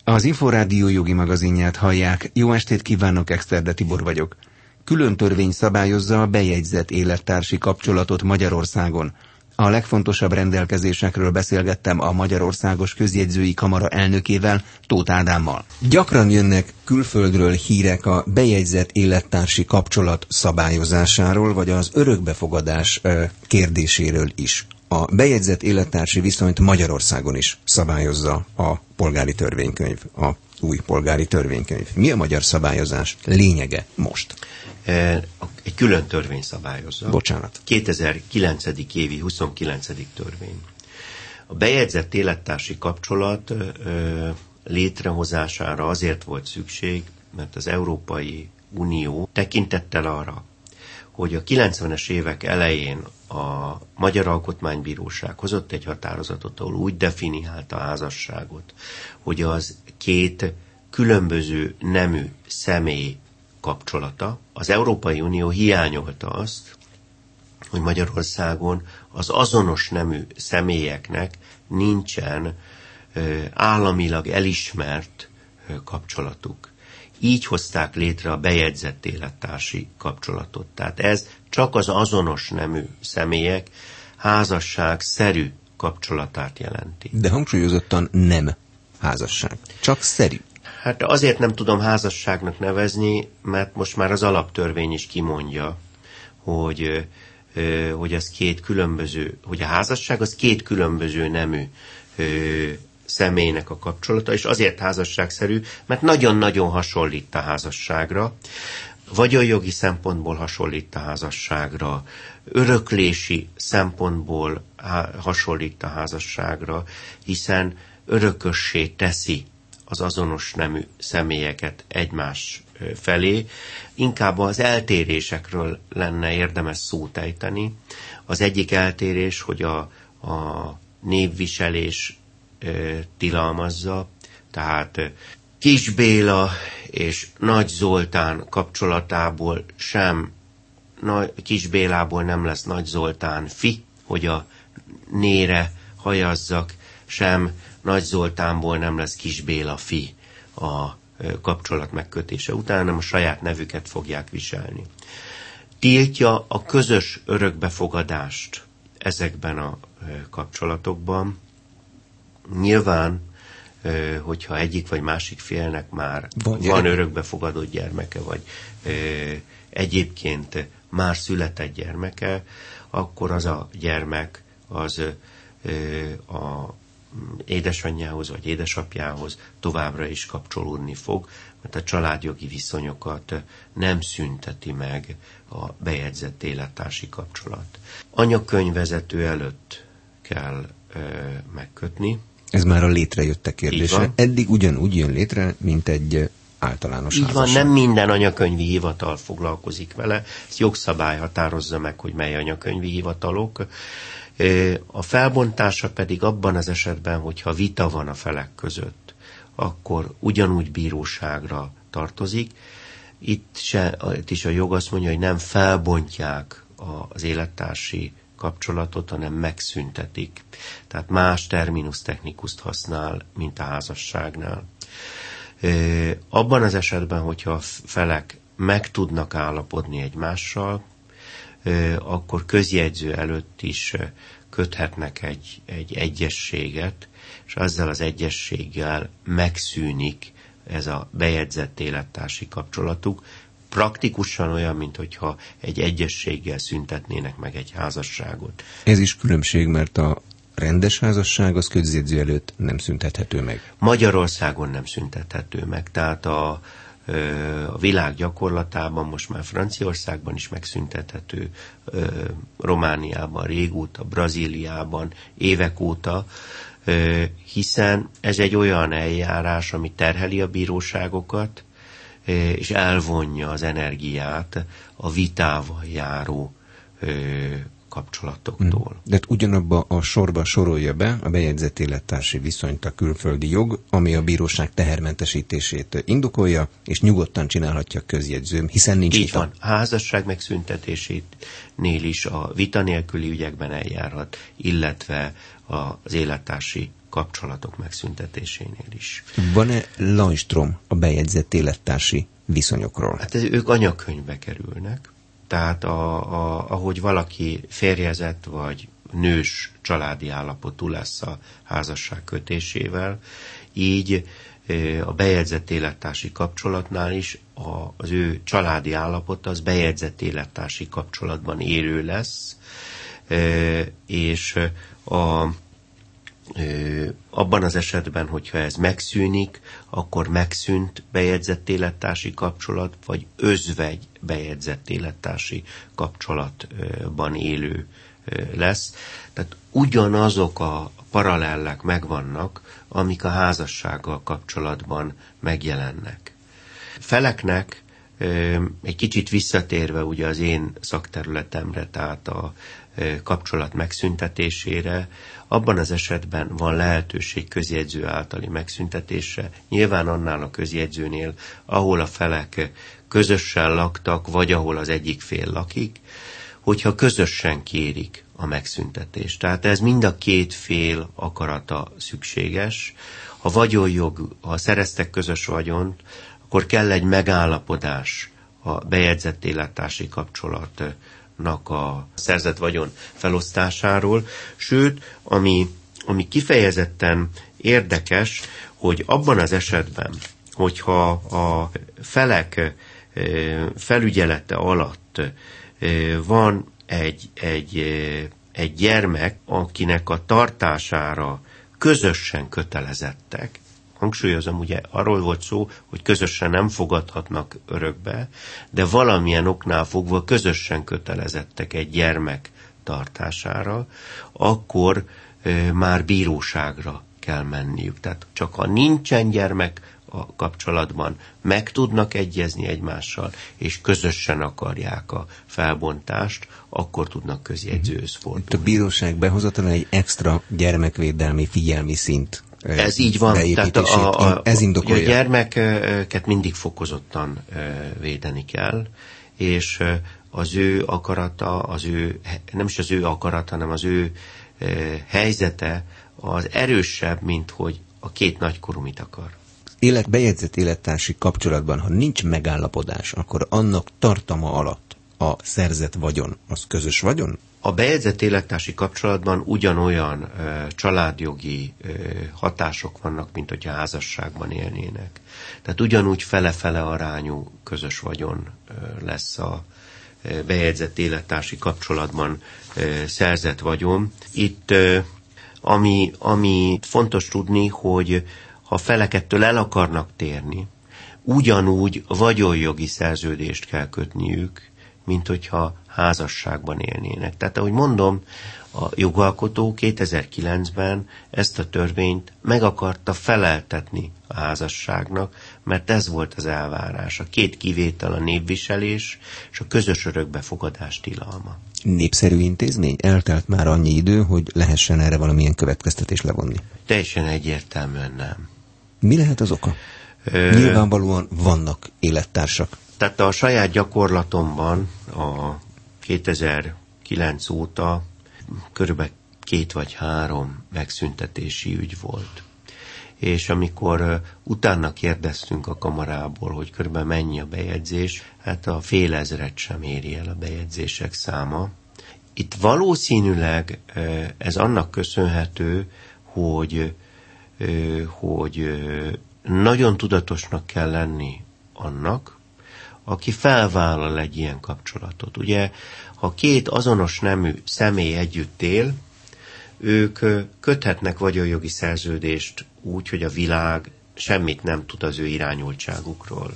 Az Inforádió jogi magazinját hallják. Jó estét kívánok, Exterde Tibor vagyok. Külön törvény szabályozza a bejegyzett élettársi kapcsolatot Magyarországon. A legfontosabb rendelkezésekről beszélgettem a Magyarországos Közjegyzői Kamara elnökével, Tóth Ádámmal. Gyakran jönnek külföldről hírek a bejegyzett élettársi kapcsolat szabályozásáról, vagy az örökbefogadás kérdéséről is. A bejegyzett élettársi viszonyt Magyarországon is szabályozza a polgári törvénykönyv, a új polgári törvénykönyv. Mi a magyar szabályozás lényege most? Egy külön törvény szabályozza. Bocsánat. 2009. évi 29. törvény. A bejegyzett élettársi kapcsolat létrehozására azért volt szükség, mert az Európai Unió tekintettel arra, hogy a 90-es évek elején a Magyar Alkotmánybíróság hozott egy határozatot, ahol úgy definiálta a házasságot, hogy az két különböző nemű személy kapcsolata. Az Európai Unió hiányolta azt, hogy Magyarországon az azonos nemű személyeknek nincsen államilag elismert kapcsolatuk. Így hozták létre a bejegyzett élettársi kapcsolatot. Tehát ez csak az azonos nemű személyek házasságszerű kapcsolatát jelenti. De hangsúlyozottan nem házasság, csak szerű. Hát azért nem tudom házasságnak nevezni, mert most már az alaptörvény is kimondja, hogy ez két különböző, hogy a házasság az két különböző nemű személynek a kapcsolata, és azért házasságszerű, mert nagyon-nagyon hasonlít a házasságra, vagyonjogi szempontból hasonlít a házasságra, öröklési szempontból hasonlít a házasságra, hiszen örökössé teszi az azonos nemű személyeket egymás felé. Inkább az eltérésekről lenne érdemes szót ejteni. Az egyik eltérés, hogy a névviselés tilalmazza, tehát Kis Béla és Nagy Zoltán kapcsolatából sem Kis Bélából nem lesz Nagy Zoltán fi, hogy a nére hajazzak, sem Nagy Zoltánból nem lesz Kis Béla fi a kapcsolat megkötése után, hanem a saját nevüket fogják viselni. Tiltja a közös örökbefogadást ezekben a kapcsolatokban. Nyilván, hogyha egyik vagy másik félnek már van örökbefogadott gyermeke, vagy egyébként már született gyermeke, akkor az a gyermek az a édesanyjához vagy édesapjához továbbra is kapcsolódni fog, mert a családjogi viszonyokat nem szünteti meg a bejegyzett élettársi kapcsolat. Anyakönyvvezető előtt kell megkötni. Ez már a létrejöttek kérdése. Eddig ugyanúgy jön létre, mint egy általános házasság. Így van, nem minden anyakönyvi hivatal foglalkozik vele. Ez jogszabály határozza meg, hogy mely anyakönyvi hivatalok. A felbontása pedig abban az esetben, hogyha vita van a felek között, akkor ugyanúgy bíróságra tartozik. Itt is a jog azt mondja, hogy nem felbontják az élettársi kapcsolatot, hanem megszüntetik. Tehát más terminus technicust használ, mint a házasságnál. Abban az esetben, hogyha a felek meg tudnak állapodni egymással, akkor közjegyző előtt is köthetnek egy egyezséget, és ezzel az egyezséggel megszűnik ez a bejegyzett élettársi kapcsolatuk. Praktikusan olyan, mintha egy egyezséggel szüntetnének meg egy házasságot. Ez is különbség, mert a rendes házasság az közjegyző előtt nem szüntethető meg. Magyarországon nem szüntethető meg, tehát a világ gyakorlatában most már Franciaországban is megszüntethető, Romániában régóta, Brazíliában évek óta, hiszen ez egy olyan eljárás, ami terheli a bíróságokat, és elvonja az energiát a vitával járó kapcsolatoktól. De ugyanabba a sorba sorolja be a bejegyzett élettársi viszonyt a külföldi jog, ami a bíróság tehermentesítését indokolja, és nyugodtan csinálhatja közjegyzőm, hiszen nincs vita. Így van. A házasság megszüntetésénél is a vita nélküli ügyekben eljárhat, illetve az élettársi kapcsolatok megszüntetésénél is. Van-e lajstrom a bejegyzett élettársi viszonyokról? Hát ők anyakönyvbe kerülnek, tehát ahogy valaki férjezett vagy nős családi állapotú lesz a házasság kötésével, így a bejegyzett élettársi kapcsolatnál is az ő családi állapota az bejegyzett élettársi kapcsolatban élő lesz, és abban az esetben, hogyha ez megszűnik, akkor megszűnt bejegyzett élettársi kapcsolat, vagy özvegy bejegyzett élettársi kapcsolatban élő lesz. Tehát ugyanazok a paralellek megvannak, amik a házassággal kapcsolatban megjelennek. Feleknek, egy kicsit visszatérve ugye az én szakterületemre, tehát a kapcsolat megszüntetésére, abban az esetben van lehetőség közjegyző általi megszüntetésre, nyilván annál a közjegyzőnél, ahol a felek közösen laktak, vagy ahol az egyik fél lakik, hogyha közösen kérik a megszüntetést. Tehát ez mind a két fél akarata szükséges. Ha szereztek közös vagyont, akkor kell egy megállapodás a bejegyzett élettársi kapcsolatnak a szerzett vagyon felosztásáról. Sőt, ami kifejezetten érdekes, hogy abban az esetben, hogyha a felek felügyelete alatt van egy gyermek, akinek a tartására közösen kötelezettek, hangsúlyozom, ugye arról volt szó, hogy közösen nem fogadhatnak örökbe, de valamilyen oknál fogva közösen kötelezettek egy gyermek tartására, akkor már bíróságra kell menniük. Tehát csak ha nincsen gyermek a kapcsolatban, meg tudnak egyezni egymással, és közösen akarják a felbontást, akkor tudnak közjegyzőhöz fordulni. Itt a bíróság behozatala egy extra gyermekvédelmi figyelmi szint. Ez így van, tehát ez indokolja. A gyermekeket mindig fokozottan védeni kell, és az ő akarata, nem is az ő akarata, hanem az ő helyzete az erősebb, mint hogy a két nagykorú mit akar. Bejegyzett élettársi kapcsolatban, ha nincs megállapodás, akkor annak tartama alatt a szerzett vagyon, az közös vagyon? A bejegyzett élettársi kapcsolatban ugyanolyan családjogi hatások vannak, mint hogyha házasságban élnének. Tehát ugyanúgy fele-fele arányú közös vagyon lesz a bejegyzett élettársi kapcsolatban szerzett vagyon. Itt ami fontos tudni, hogy ha felekettől el akarnak térni, ugyanúgy vagyonjogi szerződést kell kötniük, mint hogyha házasságban élnének. Tehát, ahogy mondom, a jogalkotó 2009-ben ezt a törvényt meg akarta feleltetni a házasságnak, mert ez volt az elvárás. A két kivétel a névviselés és a közös örökbefogadás tilalma. Népszerű intézmény? Eltelt már annyi idő, hogy lehessen erre valamilyen következtetést levonni? Teljesen egyértelműen nem. Mi lehet az oka? Nyilvánvalóan vannak élettársak. Tehát a saját gyakorlatomban a 2009 óta körülbelül 2 vagy 3 megszüntetési ügy volt. És amikor utána kérdeztünk a kamarából, hogy körülbelül mennyi a bejegyzés, hát a fél ezret sem éri el a bejegyzések száma. Itt valószínűleg ez annak köszönhető, hogy nagyon tudatosnak kell lenni annak, aki felvállal egy ilyen kapcsolatot. Ugye, ha két azonos nemű személy együtt él, ők köthetnek vagyonjogi szerződést úgy, hogy a világ semmit nem tud az ő irányultságukról.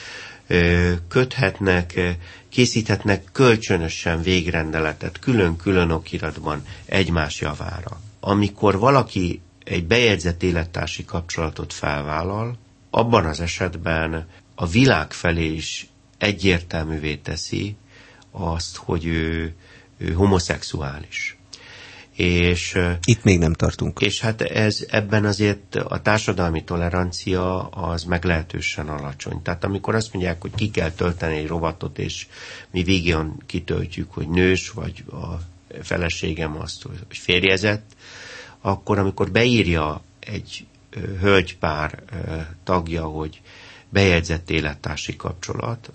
Készíthetnek kölcsönösen végrendeletet külön-külön okiratban egymás javára. Amikor valaki egy bejegyzett élettársi kapcsolatot felvállal, abban az esetben a világ felé is egyértelművé teszi azt, hogy ő homoszexuális. És itt még nem tartunk. És hát ebben azért a társadalmi tolerancia az meglehetősen alacsony. Tehát amikor azt mondják, hogy ki kell tölteni egy rovatot, és mi végén kitöltjük, hogy nős, vagy a feleségem azt, hogy férjezett, akkor amikor beírja egy hölgypár tagja, hogy bejegyzett élettársi kapcsolat,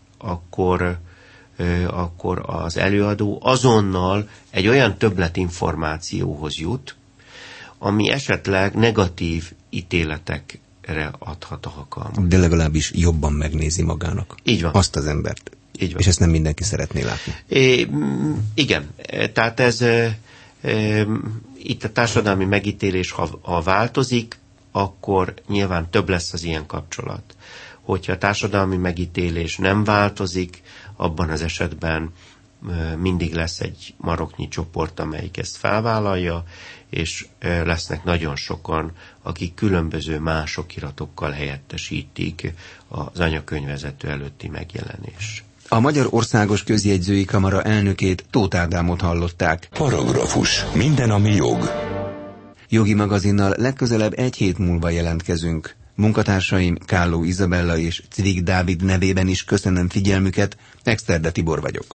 akkor az előadó azonnal egy olyan többletinformációhoz jut, ami esetleg negatív ítéletekre adhat alkalmat. De legalábbis jobban megnézi magának. Így van. Azt az embert. Így van. És ezt nem mindenki szeretné látni. Igen. Tehát ez itt a társadalmi megítélés, ha változik, akkor nyilván több lesz az ilyen kapcsolat. Hogyha a társadalmi megítélés nem változik, abban az esetben mindig lesz egy maroknyi csoport, amelyik ezt felvállalja, és lesznek nagyon sokan, akik különböző más okiratokkal helyettesítik az anyakönyvvezető előtti megjelenést. A Magyar Országos Közjegyzői Kamara elnökét, Tóth Ádámot hallották. Paragrafus. Minden, ami jog. Jogi magazinnal legközelebb egy hét múlva jelentkezünk. Munkatársaim Kálló Izabella és Cvik Dávid nevében is köszönöm figyelmüket, Exterde Tibor vagyok.